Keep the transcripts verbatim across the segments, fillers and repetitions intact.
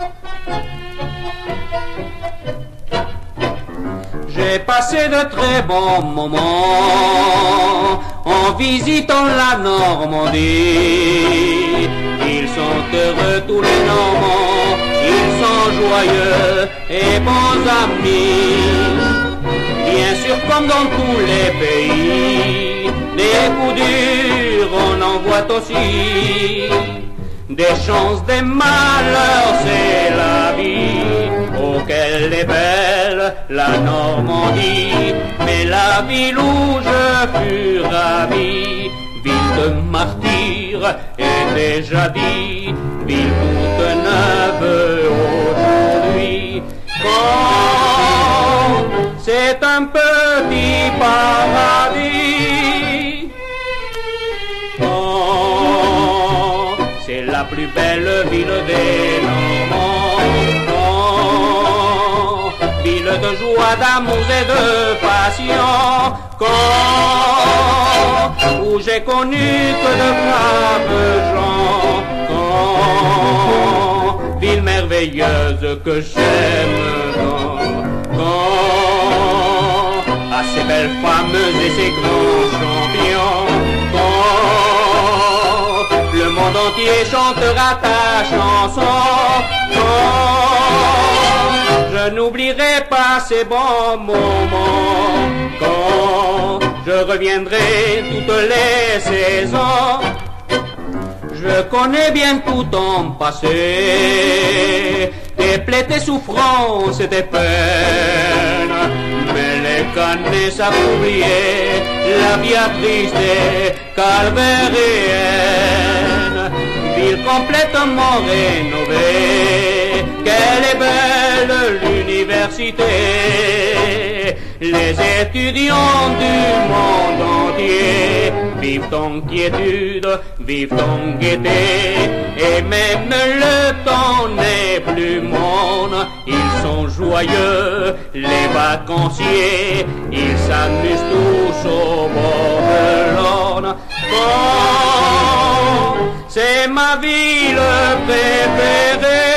J'ai passé de très bons moments en visitant la Normandie. Ils sont heureux tous les Normands, ils sont joyeux et bons amis. Bien sûr, comme dans tous les pays, des coups durs on en voit aussi. Des chances, des malheurs, c'est la vie. Oh, qu'elle est belle, la Normandie. Mais la ville où je fus ravi, ville de martyrs, était jadis, ville toute neuve aujourd'hui. Quand c'est un petit paradis, quand c'est la plus belle ville des Normands, quand ville de joie, d'amour et de passion, quand où j'ai connu que de braves gens, quand ville merveilleuse que j'aime tant, quand à ces belles femmes et ces grands champions, quand le monde entier chantera ta chanson, quand je n'oublierai pas ces bons moments, quand je reviendrai toutes les saisons. Je connais bien tout ton passé, tes plaies, tes souffrances et tes peines, mais les canets savent oublier la vie triste et calvairienne. Ville complètement rénovée, quelle est belle l'université. Les étudiants du monde entier vivent en quiétude, vivent en gaieté, et même le temps n'est plus monde. Ils sont joyeux, les vacanciers, ils s'amusent tous au bord de l'Orne. Bon, c'est ma ville préférée.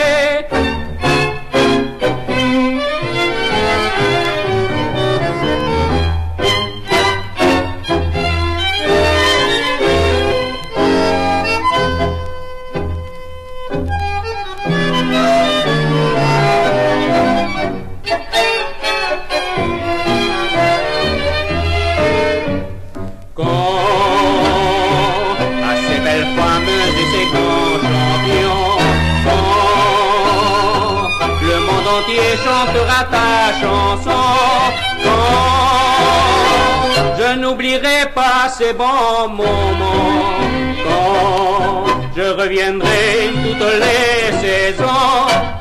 Entier chantera ta chanson, quand je n'oublierai pas ces bons moments, quand je reviendrai toutes les saisons.